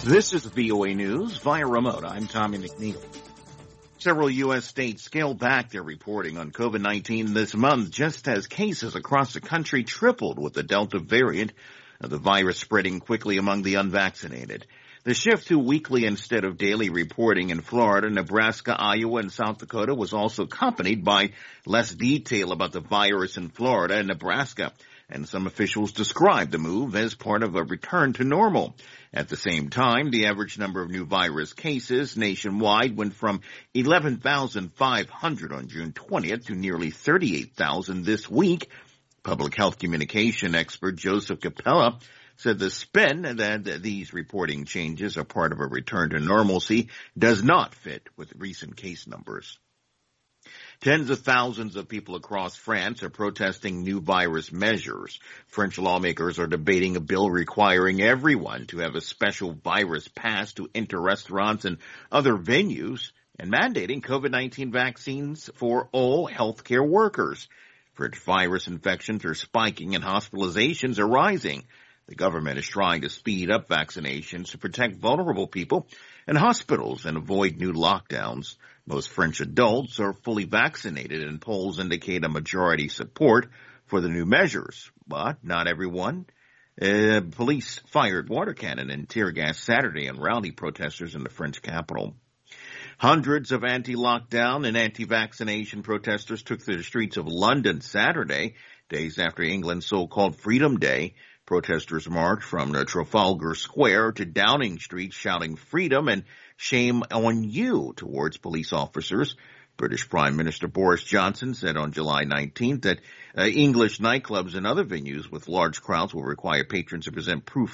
This is VOA News via remote. I'm Tommy McNeil. Several U.S. states scaled back their reporting on COVID-19 this month just as cases across the country tripled with the Delta variant of the virus spreading quickly among the unvaccinated. The shift to weekly instead of daily reporting in Florida, Nebraska, Iowa, and South Dakota was also accompanied by less detail about the virus in Florida and Nebraska. And some officials described the move as part of a return to normal. At the same time, the average number of new virus cases nationwide went from 11,500 on June 20th to nearly 38,000 this week. Public health communication expert Joseph Capella said the spin that these reporting changes are part of a return to normalcy does not fit with recent case numbers. Tens of thousands of people across France are protesting new virus measures. French lawmakers are debating a bill requiring everyone to have a special virus pass to enter restaurants and other venues and mandating COVID-19 vaccines for all healthcare workers. French virus infections are spiking and hospitalizations are rising. The government is trying to speed up vaccinations to protect vulnerable people in hospitals and avoid new lockdowns. Most French adults are fully vaccinated, and polls indicate a majority support for the new measures. But not everyone. Police fired water cannon and tear gas Saturday on rowdy protesters in the French capital. Hundreds of anti-lockdown and anti-vaccination protesters took to the streets of London Saturday, days after England's so-called Freedom Day. Protesters marched from Trafalgar Square to Downing Street shouting freedom and shame on you towards police officers. British Prime Minister Boris Johnson said on July 19th that English nightclubs and other venues with large crowds will require patrons to present proof